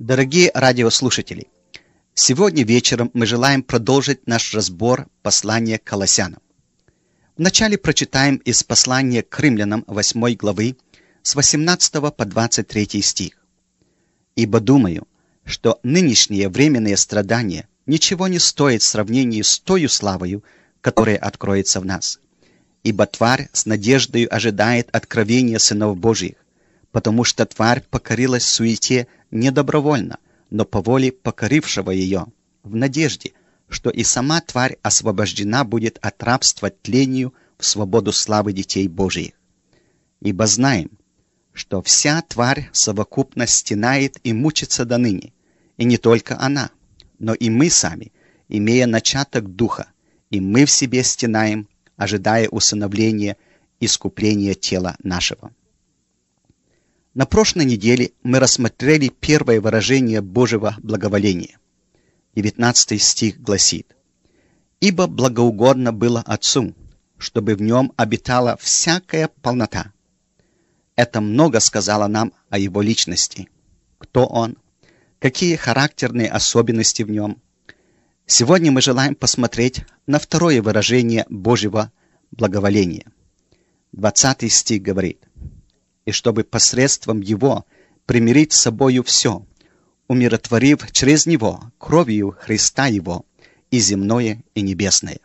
Дорогие радиослушатели, сегодня вечером мы желаем продолжить наш разбор послания к Колоссянам. Вначале прочитаем из послания к римлянам 8 главы с 18 по 23 стих. «Ибо думаю, что нынешние временные страдания ничего не стоят в сравнении с тою славою, которая откроется в нас. Ибо тварь с надеждою ожидает откровения сынов Божьих, потому что тварь покорилась суете не добровольно, но по воле покорившего ее, в надежде, что и сама тварь освобождена будет от рабства тлению в свободу славы детей Божиих. Ибо знаем, что вся тварь совокупно стенает и мучится доныне, и не только она, но и мы сами, имея начаток духа, и мы в себе стенаем, ожидая усыновления, искупления тела нашего». На прошлой неделе мы рассмотрели первое выражение Божьего благоволения. 19 стих гласит: «Ибо благоугодно было Отцу, чтобы в нем обитала всякая полнота». Это много сказало нам о его личности. Кто он? Какие характерные особенности в нем? Сегодня мы желаем посмотреть на второе выражение Божьего благоволения. 20 стих говорит: «И чтобы посредством Его примирить с собою все, умиротворив через Него кровью Христа Его и земное, и небесное».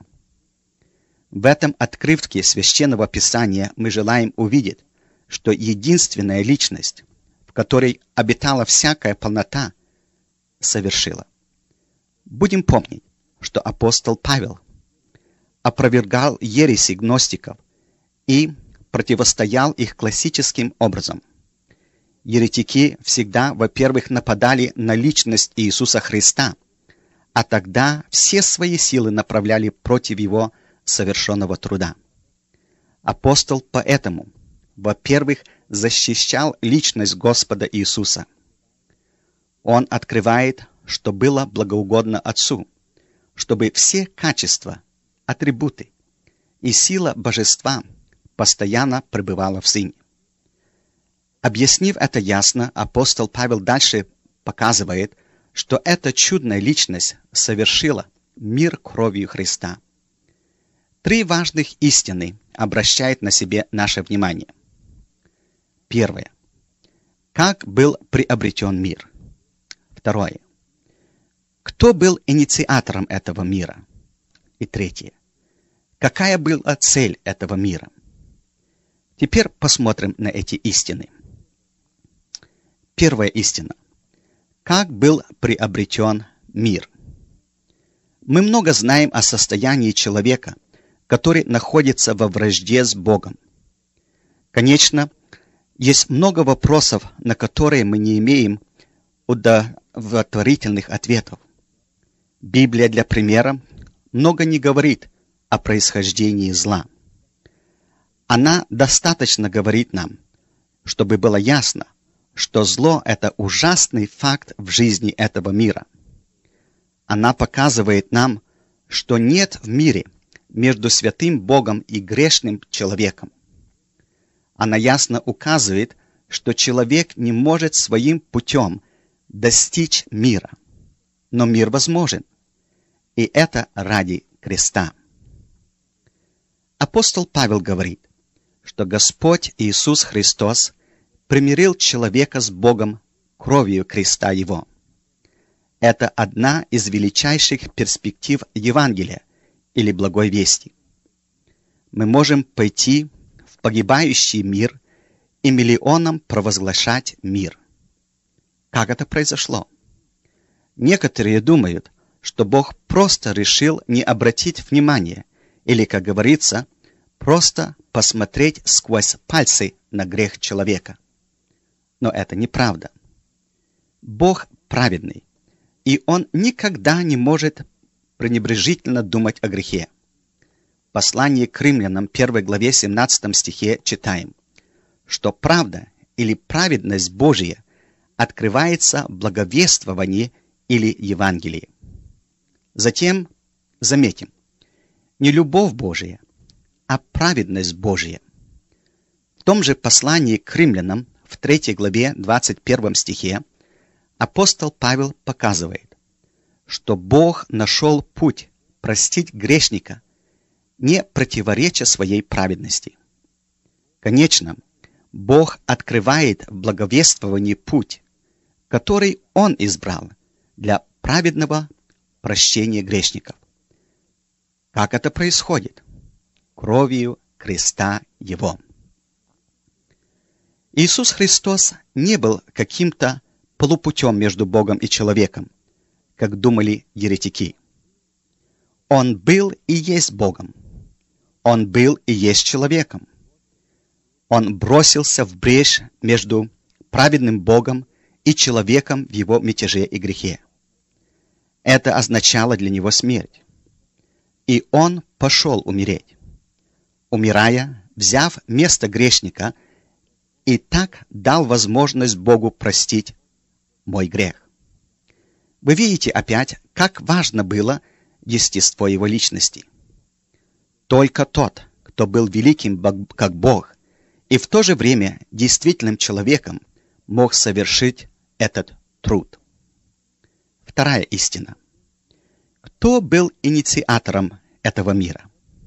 В этом отрывке Священного Писания мы желаем увидеть, что единственная личность, в которой обитала всякая полнота, совершила. Будем помнить, что апостол Павел опровергал ереси гностиков и противостоял их классическим образом. Еретики всегда, во-первых, нападали на личность Иисуса Христа, а тогда все свои силы направляли против Его совершенного труда. Апостол поэтому, во-первых, защищал личность Господа Иисуса. Он открывает, что было благоугодно Отцу, чтобы все качества, атрибуты и сила Божества постоянно пребывала в Сыне. Объяснив это ясно, апостол Павел дальше показывает, что эта чудная личность совершила мир кровью Христа. Три важных истины обращают на себе наше внимание. Первое. Как был приобретен мир? Второе. Кто был инициатором этого мира? И третье. Какая была цель этого мира? Теперь посмотрим на эти истины. Первая истина. Как был приобретен мир? Мы много знаем о состоянии человека, который находится во вражде с Богом. Конечно, есть много вопросов, на которые мы не имеем удовлетворительных ответов. Библия, для примера, много не говорит о происхождении зла. Она достаточно говорит нам, чтобы было ясно, что зло – это ужасный факт в жизни этого мира. Она показывает нам, что нет в мире между святым Богом и грешным человеком. Она ясно указывает, что человек не может своим путем достичь мира. Но мир возможен, и это ради креста. Апостол Павел говорит, что Господь Иисус Христос примирил человека с Богом кровью креста Его. Это одна из величайших перспектив Евангелия или Благой Вести. Мы можем пойти в погибающий мир и миллионам провозглашать мир. Как это произошло? Некоторые думают, что Бог просто решил не обратить внимания, или, как говорится, просто посмотреть сквозь пальцы на грех человека. Но это неправда. Бог праведный, и Он никогда не может пренебрежительно думать о грехе. В послании к римлянам 1 главе 17 стихе читаем, что правда или праведность Божия открывается в благовествовании или Евангелии. Затем заметим, не любовь Божия, а праведность Божия. В том же послании к римлянам в 3 главе 21 стихе апостол Павел показывает, что Бог нашел путь простить грешника, не противореча своей праведности. Конечно, Бог открывает в благовествовании путь, который Он избрал для праведного прощения грешников. Как это происходит? Кровью креста Его. Иисус Христос не был каким-то полупутем между Богом и человеком, как думали еретики. Он был и есть Богом. Он был и есть человеком. Он бросился в брешь между праведным Богом и человеком в его мятеже и грехе. Это означало для него смерть. И он пошел умереть. Умирая, взяв место грешника, и так дал возможность Богу простить мой грех. Вы видите опять, как важно было естество его личности. Только тот, кто был великим как Бог, и в то же время действительным человеком, мог совершить этот труд. Вторая истина. Кто был инициатором этого мира?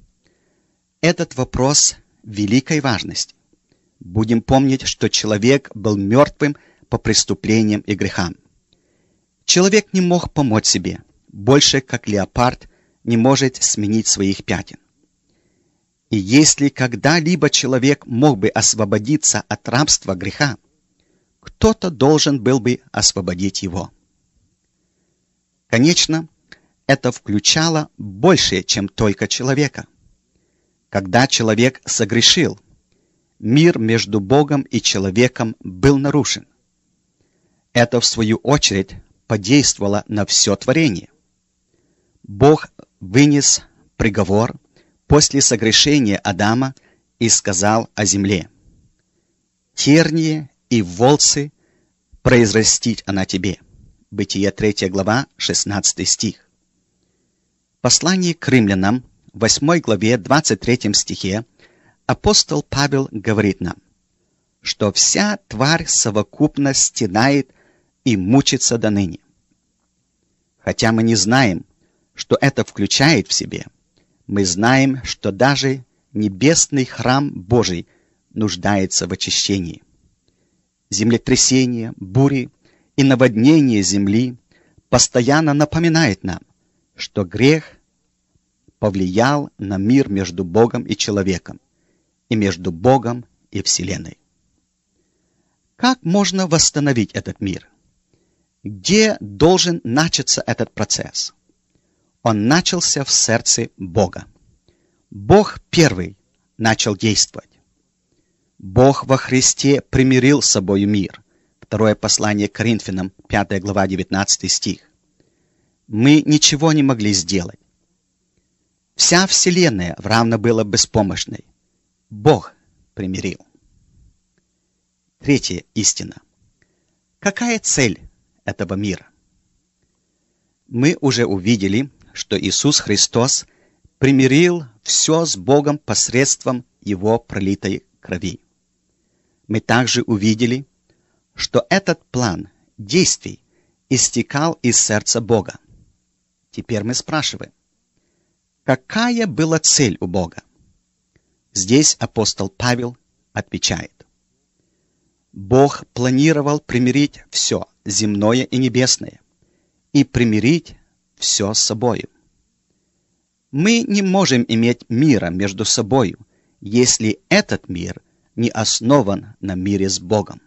Этот вопрос великой важности. Будем помнить, что человек был мертвым по преступлениям и грехам. Человек не мог помочь себе, больше как леопард не может сменить своих пятен. И если когда-либо человек мог бы освободиться от рабства греха, кто-то должен был бы освободить его. Конечно, это включало больше, чем только человека. Когда человек согрешил, мир между Богом и человеком был нарушен. Это, в свою очередь, подействовало на все творение. Бог вынес приговор после согрешения Адама и сказал о земле: «Тернии и волцы произрастить она тебе». Бытие 3 глава, 16 стих. В послании к римлянам, 8 главе, 23 стихе, апостол Павел говорит нам, что вся тварь совокупно стенает и мучится до ныне. Хотя мы не знаем, что это включает в себе, мы знаем, что даже небесный храм Божий нуждается в очищении. Землетрясения, бури и наводнение земли постоянно напоминает нам, что грех повлиял на мир между Богом и человеком, и между Богом и Вселенной. Как можно восстановить этот мир? Где должен начаться этот процесс? Он начался в сердце Бога. Бог первый начал действовать. Бог во Христе примирил с собой мир. Второе послание к Коринфянам, 5 глава, 19 стих. Мы ничего не могли сделать. Вся Вселенная равно была беспомощной. Бог примирил. Третья истина. Какая цель этого мира? Мы уже увидели, что Иисус Христос примирил все с Богом посредством Его пролитой крови. Мы также увидели, что этот план действий истекал из сердца Бога. Теперь мы спрашиваем, какая была цель у Бога? Здесь апостол Павел отвечает: Бог планировал примирить все, земное и небесное, и примирить все с собою. Мы не можем иметь мира между собою, если этот мир не основан на мире с Богом.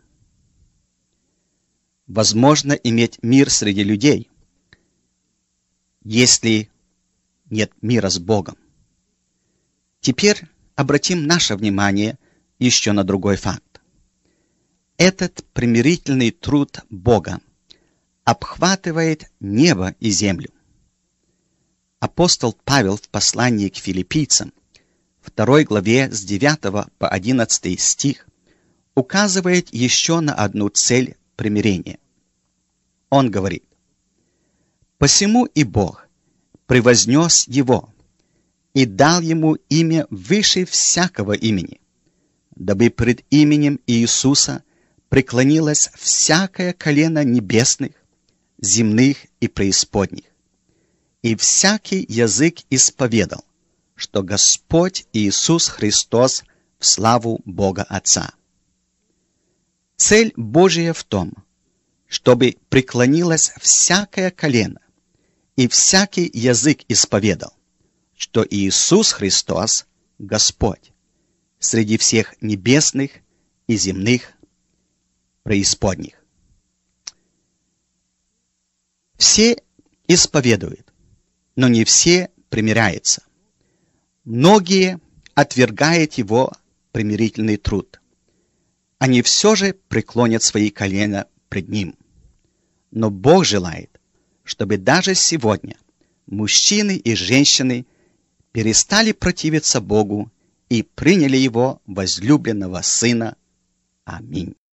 Возможно иметь мир среди людей, если нет мира с Богом. Теперь обратим наше внимание еще на другой факт. Этот примирительный труд Бога обхватывает небо и землю. Апостол Павел в послании к филиппийцам, 2 главе с 9 по 11 стих, указывает еще на одну цель примирения. Он говорит: «Посему и Бог превознес его и дал ему имя выше всякого имени, дабы пред именем Иисуса преклонилось всякое колено небесных, земных и преисподних, и всякий язык исповедал, что Господь Иисус Христос в славу Бога Отца. Цель Божия в том, чтобы преклонилось всякое колено, и всякий язык исповедал, что Иисус Христос – Господь среди всех небесных и земных преисподних. Все исповедуют, но не все примиряются. Многие отвергают его примирительный труд. Они все же преклонят свои колена пред ним. Но Бог желает, чтобы даже сегодня мужчины и женщины перестали противиться Богу и приняли Его возлюбленного Сына. Аминь.